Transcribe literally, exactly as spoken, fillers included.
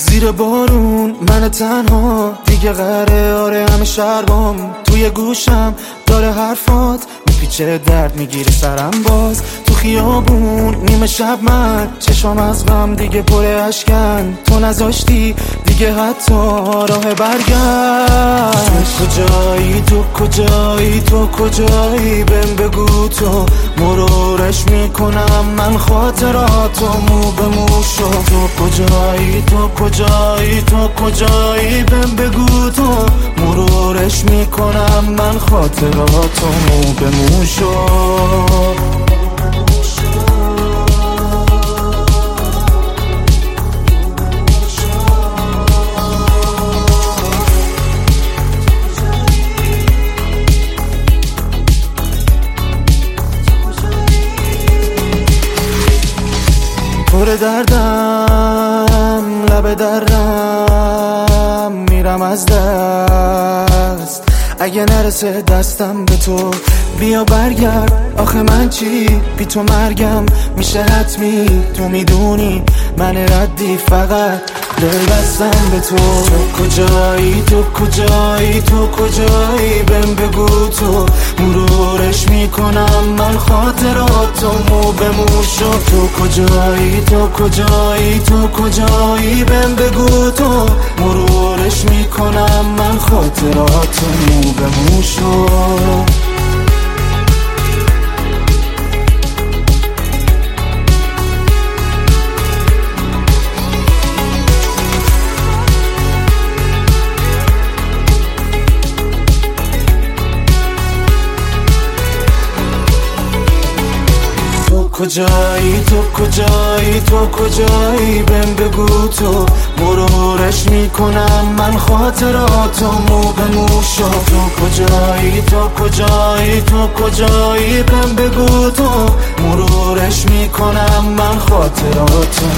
زیر بارون من تنها دیگه قره، آره همه شربام توی گوشم داره حرفات میپیچه، درد میگیره سرم باز تو خیابون نیمه شب، من چشام از غم دیگه پر اشکن، تو نذاشتی دیگه حتی راه برگشت. تو کجایی تو کجایی تو کجایی بهم بگو، تو مرورش میکنم من خاطراتو مو به مو شو. تو کجایی تو کجایی تو کجایی بهم بگو، تو مرورش میکنم من خاطراتو مو به مو شو. پر دردم لب درم میرم از دست، اگه نرسه دستم به تو بیا برگرد. آخه من چی بی تو مرگم میشه حتمی، تو میدونی من ردی فقط دل بستم به تو. تو کجایی تو کجایی تو کجایی بهم بگو، تو مرورش میکنم من خاطراتو مو به مو شو. تو کجایی تو کجایی تو کجایی بهم بگو، تو مرورش میکنم من خاطراتو مو به مو شو. کجایی تو کجایی تو کجایی بهم بگو، تو مرورش میکنم من خاطراتو مو به مو شو. تو کجایی تو کجایی تو کجایی بهم بگو، تو مرورش میکنم من خاطراتو